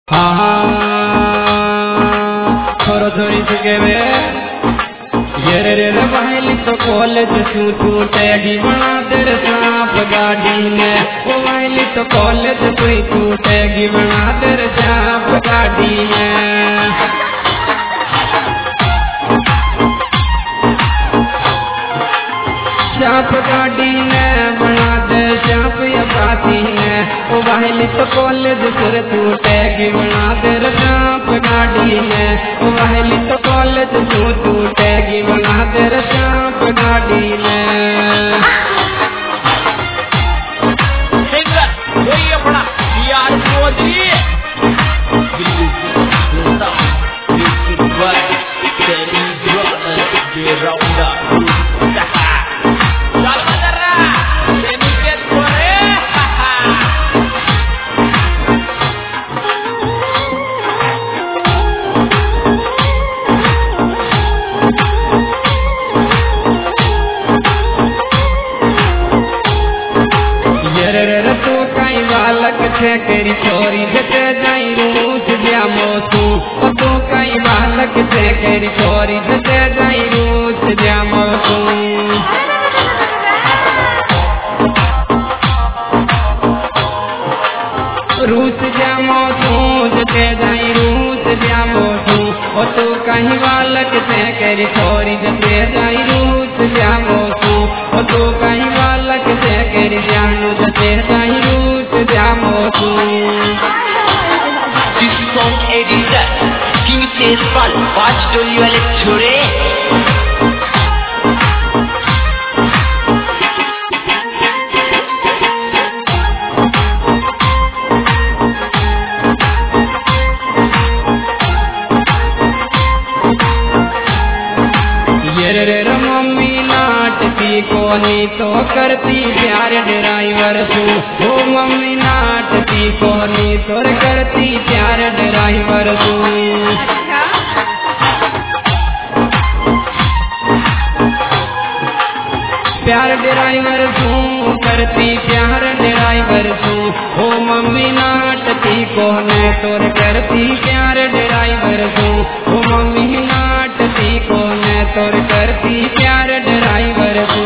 थोड़ा थोड़ी सुकेवे ये रे बहली तो कॉलेज टूटेगी बना तेरे सांप गाड़ी ने वो बहली तो कॉलेज कोई टूटेगी बना तेरे सांप गाड़ी ने सांप गाड़ी ने बना दे सांप या पाती ने वो बहली तो कॉलेज फिर टूटेगी बना तेरे सांप गाड़ी ने वो बहली तो कॉलेज टूटेगी बना तेरे सांप गाड़ी ने वही अपना यार चौधरी तेरी चोरी जते जाई रूस जामो तू कई बालक से तेरी चोरी जते जाई रूस जामो तू रूस जामो तू जते जाई रूस जामो तू कहीं बालक से तेरी चोरी जते जाई रूस जामो तू कहीं बालक से तेरी जानू जते जाई रूस जामो तू। This song editor King Tezpal पांच टोली वाले छोरे मम्मी नाटती कोनी तो करती प्यार ड्राइवर तू ओ मम्मी नाटती कोनी तो करती प्यार ड्राइवर तू प्यार ड्राइवर तू करती प्यार ड्राइवर तू ओ मम्मी नाटती कोने तोर करती प्यार ड्राइवर तू ओ मम्मी नाटती कोने तोर करती प्यार ड्राइवर तू।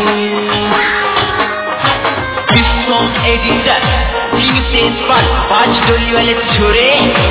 This song editor King Tezpal पांच टोली वाले छोरे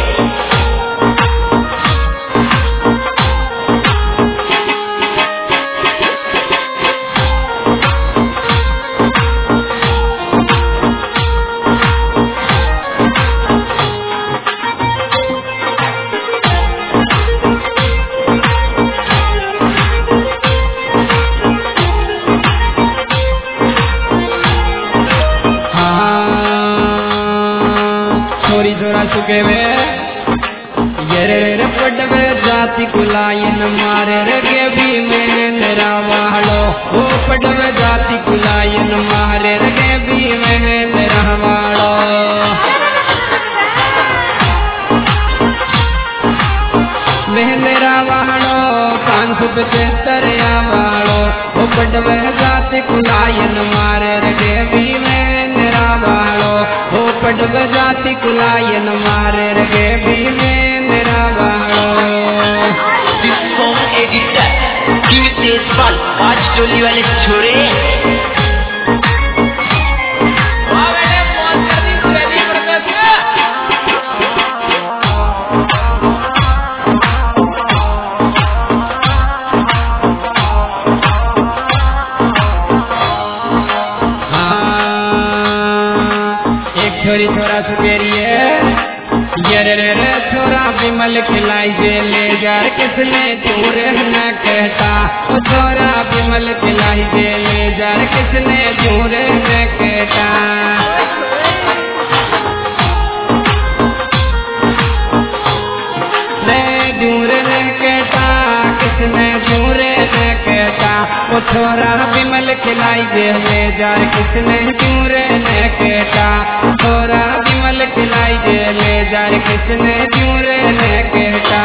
छोरी जोरा चुके वे ये रे पटवे जाति कुलायन मारे रे भी में मेरा वालो ओ पटवे जाति कुलायन मारे रे भी में मेरा वालो मेरा वालो 575 वालो ओ पटवे जाति कुलायन मारे रे भी में मेरा वालो ओ पटवे जाति कुलायन मारे रे भी में मेरा वालो। This song editor King Tezpal पांच टोली वाले छोरे छोरी थोड़ा सुपेरिए ये रे थोड़ा विमल खिलाई दे ले जार किसने दूर न कहता ओ थोड़ा विमल खिलाई दे ले जार किसने दूर न कहता मैं दूर न कहता किसने दूर न कहता ओ थोड़ा विमल खिलाई दे ले जार किसने दूर न कहता थोड़ा विमल खिलाई दे ले जार किसने दूर न कहता।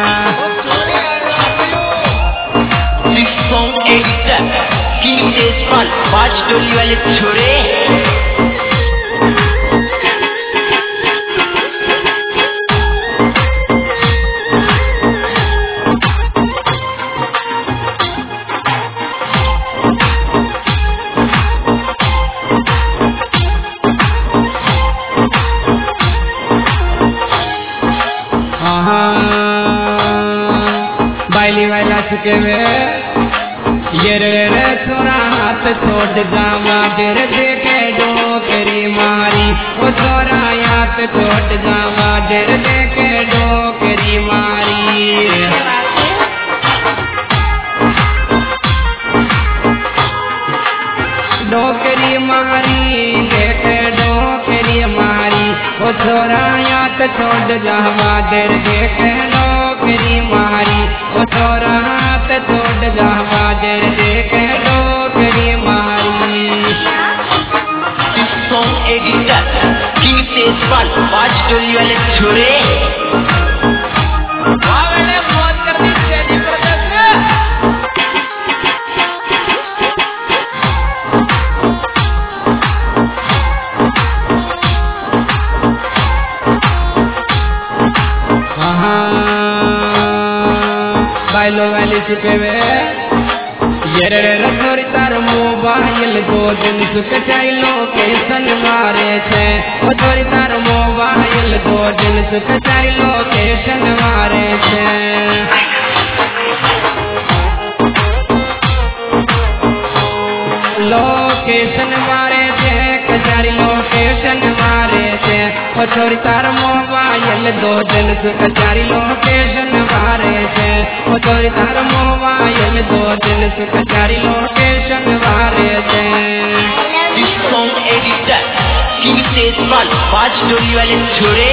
This song editor King Tezpal पांच टोली वाले छोरे बाइली वाला चुके वे ये रे छोरा हाथ छोड़ जावा देर देखे डोकरी मारी ओ छोरा हाथ छोड़ जावा देर देखे डोकरी मारी डोकरी मारी देखे डोकरी मारी ओ छोरा हाथ छोड़ जावा देर देखे डोकरी मारी ओ छोरा हाथ छोड़ जावा देर देखे डोकरी मारी। This song editor King Tejpal पांच टोली वाले छोरे बाइलो वाली चुके वे ये रे रखोरी तार मोबाइल दो दिन सुख चाई लोकेशन मारे छे ओ छोरी तार मोबाइल दो दिन सुख चाई लोकेशन मारे छे लोकेशन मारे छे कचारी लोकेशन मारे छे ओ छोरी तार मोबाइल दो दिन सुख चारी लोकेशन मारे छे ओ छोरी तार मोबाइल दो दिन सुख चारी लोकेशन मारे छे। This song editor King Tejpal पांच टोली वाले छोरे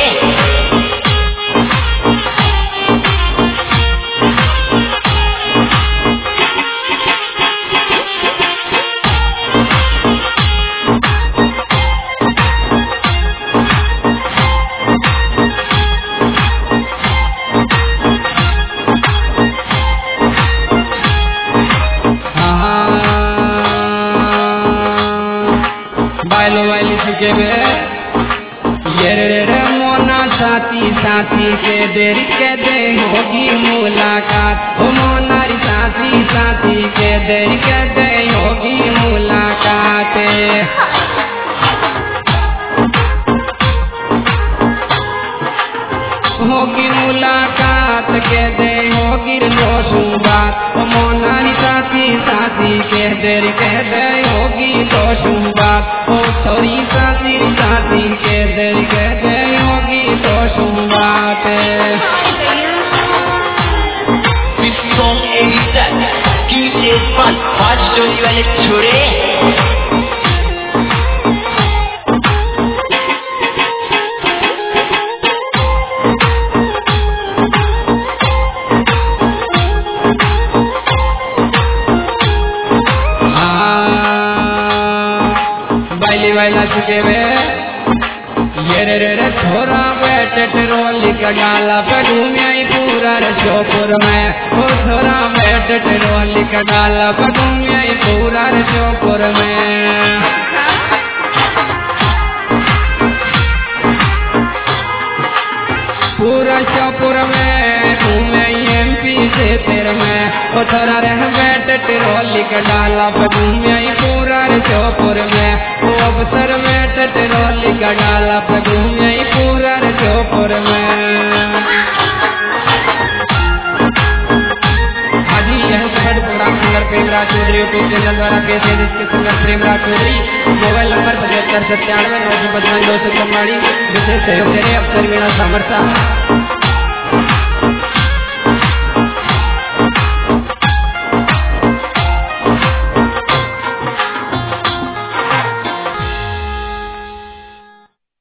बाइलो वाली चुके वे ये रे मोना साथी साथी के देरी के दे होगी मुलाकात ओ मोनारी साथी साथी के देरी के दे होगी मुलाकात होगी मुलाकात के दे होगी रोशू बात ओ मोनारी साथी साथी के देर के दे होगी रोशू बात ओ छोरी साथी साथी के देर के दे होगी रोशू बात। This song editor King Tejpal पांच टोली वाले छोरे बाइली वाला चुके वे ये रे छोरा बैठ रोली का डाला पे घूमिया पूरा शोपुर में ओ छोरा बैठ रोली का डाला पे घूमिया पूरा शोपुर में पूरा शोपुर में घूमे MP से तेर में ओ छोरा रह बैठ रोली का डाला पे घूमिया पूरा शोपुर में ओ अवसर में रोली का डाला पे घूमिया पूरा शोपुर में। Program singer Premraj Chaudhary YouTube channel द्वारा पेश है जिसके singer Premraj Chaudhary mobile number 75 97 955 244 विशेष सहयोग दे रहे अफसर मीणा सामरसा।